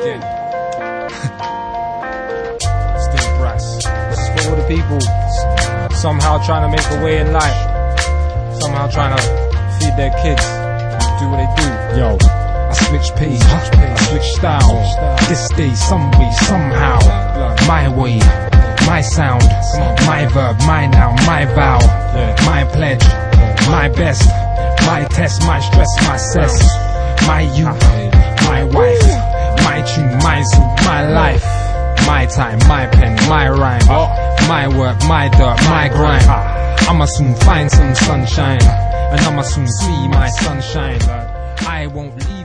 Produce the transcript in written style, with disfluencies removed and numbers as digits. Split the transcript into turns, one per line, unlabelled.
again. Still brass. This is for all the people somehow trying to make a way in life, somehow trying to feed their kids, do what they do.
Yo, I switch page, I switch style. This day, some way, somehow. My way, my sound, my verb, my noun, my vow, my pledge, my best, my test, my stress, my cess, my youth, my wife, my tune, my zoo, my life, my time, my pen, my rhyme, my work, my dirt, my grind. I'ma soon find some sunshine, and I'ma soon see my sunshine. I won't leave.